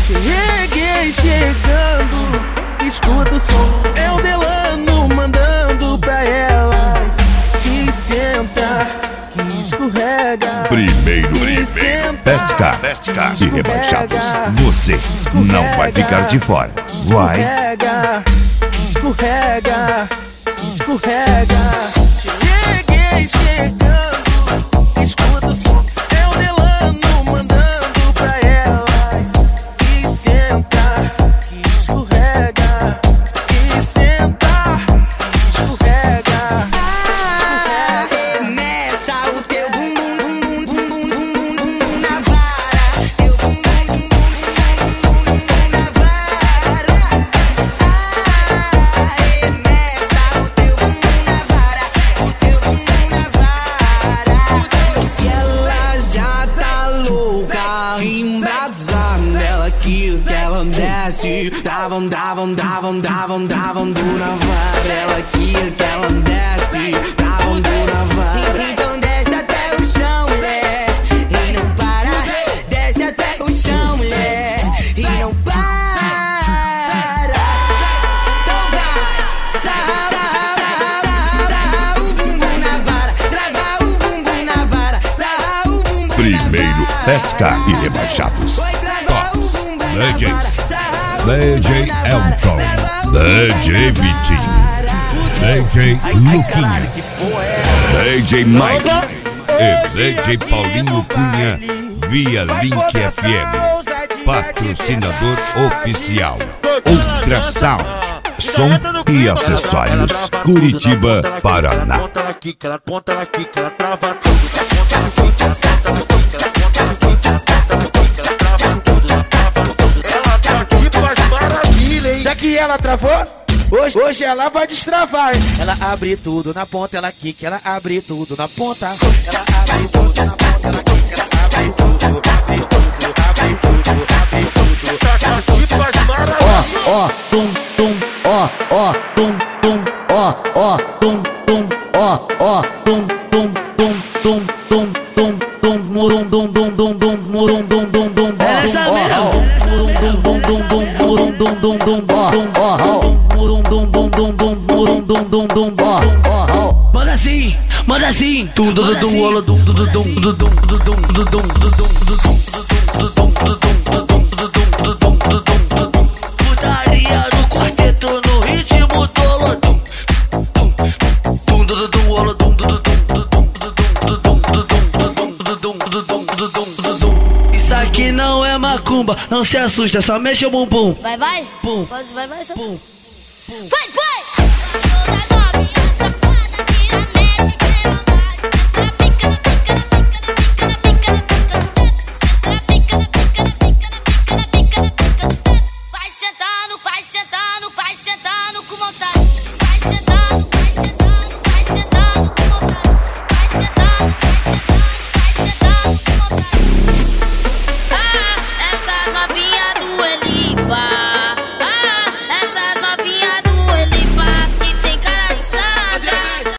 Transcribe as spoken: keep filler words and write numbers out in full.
Cheguei chegando, escuta o som. É o Delano mandando pra elas. Que senta, que escorrega. Primeiro, primeiro, Festcar, Festcar e rebaixados. Você não vai ficar de fora. Vai. Escorrega, escorrega, escorrega. Cheguei chegando, escuta o som. É o Delano mandando pra elas. Que senta, que escorrega. Que senta, que escorrega. Arremessa o teu bumbum, bumbum, bumbum, bumbum, bumbum na vara. Teu bumbum, bumbum, bumbum, bumbum na vara. Arremessa o teu bumbum na vara. O teu bumbum na vara. Que ela já tá louca, embrasando. Ela que ela desce. Davam, davam, davam, davam, davam do na vara. Ela que ela desce. Davam do na vara. Então desce até o chão, mulher, e não para. Desce até o chão, mulher, e não para. Então vai, sarra o bumbum na vara. Trava o bumbum na vara. Sarra o bumbum na vara. Primeiro, Festcar e rebaixados. Tops, D Js, D J Elton, D J Vitinho, D J Luquinhas, D J Mike e D J Paulinho Cunha via Link F M. Patrocinador oficial Ultrasound, som e acessórios, Curitiba, Paraná. Ponta ela quica, ela ponta ela quica, ela trava Que ela travou, hoje, hoje ela vai destravar, hein? Ela abre tudo na ponta, ela quica, ela abre tudo na ponta. Ela abre tudo na ponta, ela quica, ela abre tudo, abre tudo, abre tudo, abre tudo. Tá tipo as maravilhas. Ó, ó, tum, tum, ó, ó, tum, tum, ó, ó, tum, tum, ó, ó, tum, tum, tum, tum, tum, tum, tum, morum, dum, dum, dum, dum, morum, dum, dum, dum, Essa morum, dum, dum, dum, dum, morum, dum, dum, dum, morum, dum, dum, dum, dum, morum, dum, dum, dum, dum. Manda assim, manda assim. Tum dum dum dum dum dum dum dum dum dum dum. Putaria no quarteto no ritmo do lodum. Tum dum dum dum dum dum. Isso aqui não é macumba, não se assusta, só mexe o bumbum. Vai, vai. Pum. Vai, vai, vai. Só... Pum. Vai, vai.